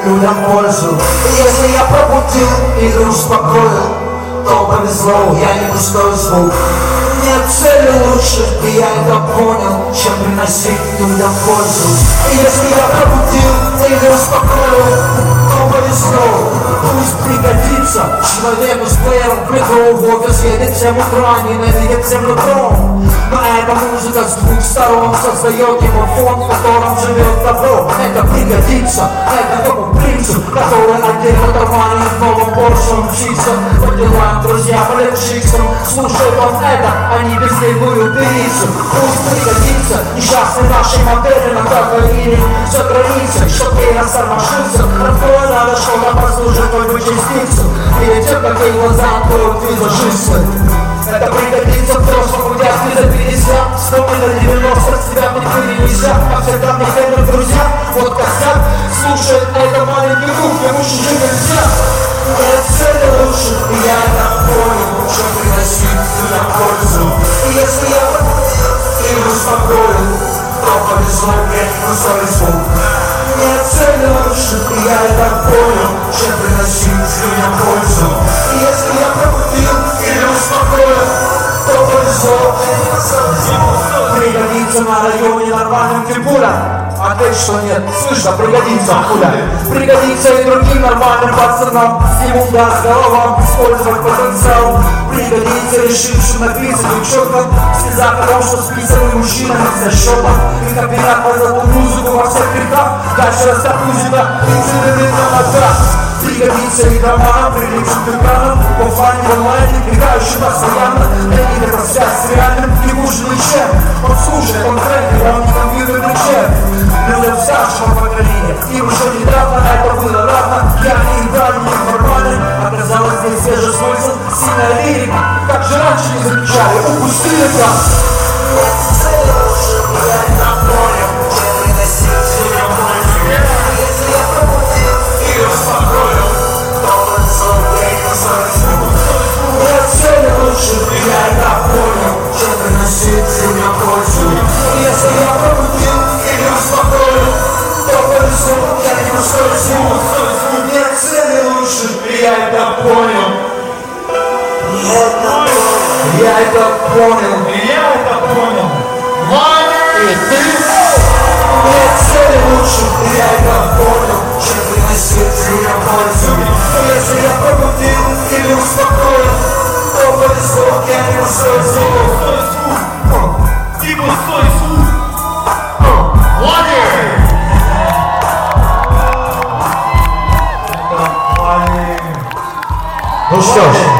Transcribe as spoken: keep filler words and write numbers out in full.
людям пользу. Если я пробудил или успокоил, то повезло, я не пустой звук. Нет цели лучше, и я это понял, чем приносить людям пользу. Если я пробудил или успокоил, то повезло, пусть пригодится человеку с плеером в метро. В офис едет всем утра, ненавидит всем нутром. Но эта музыка с двух сторон создает ему фон, в котором живет добро. Это пригодится, это тому принцу, который отдельно кармане в новом Порше мчится. По делам, друзья, по левшиксам, слушает он это, а не бездельную певицу. Пусть пригодится несчастной нашей модели на кафеине за границей, чтоб ей растормошился. Родное надо, что нам послужит только частицу. Перед тем, как ей глаза откроют визажисты. Это пригодится в прошлом, у тебя за пятьдесят, сто на девяносто, с тебя не нельзя. А всегда мне верны друзья, вот косяк. Слушает это маленький дух, ему чужим нельзя. Нет цели лучше, и я это понял, чем приносить людям пользу. И если я или успокоил, то повезло мне пустой звук. Нет цели лучше, и я это понял, чем приносить людям пользу. И если я пробудил или успокоил, то повезло. Пригодится на районе нормальным фигурам. А ты что нет? Слышно, пригодится хуля. Пригодится и другим нормальным пацанам. Ему даст головам использовать потенциал. Пригодится решившим написать девчонкам в слезах о том, что списанный мужчинами за счетом. И копирят позовут музыку во всех грехах. Дальше растят музыка, инциденты на ногах. Пригодится и роман, прилипшим к экранам. В оффлайне, в онлайне, играющий постоянно. Для них это связь с реальным, не хуже ничем. Он слушает, он тренер, он не компьютерный чек. Людям старшего поколения, и уже недавно это было равно. Я не играли, не нормально. Оказалось, здесь свежий смысл, сильная лирика. Как же раньше не замечали, упустили там. Нет цели лучше, я это понял, чем приносить людям пользу. Если я пробудил или успокоил, то повезло, я не пустой звук. Нет цели лучше, я это понял, чем приносить людям пользу. Если я пробудил или успокоил, то повезло, я не пустой звук. Нет цели лучше, я это понял. Я это понял. Я это понял. И ты? Нет цели лучше, я это понял, чем приносить людям пользу. Если я пробудил или успокоил, то повезло, я не пустой звук. Ты пустой звук. Ну что ж.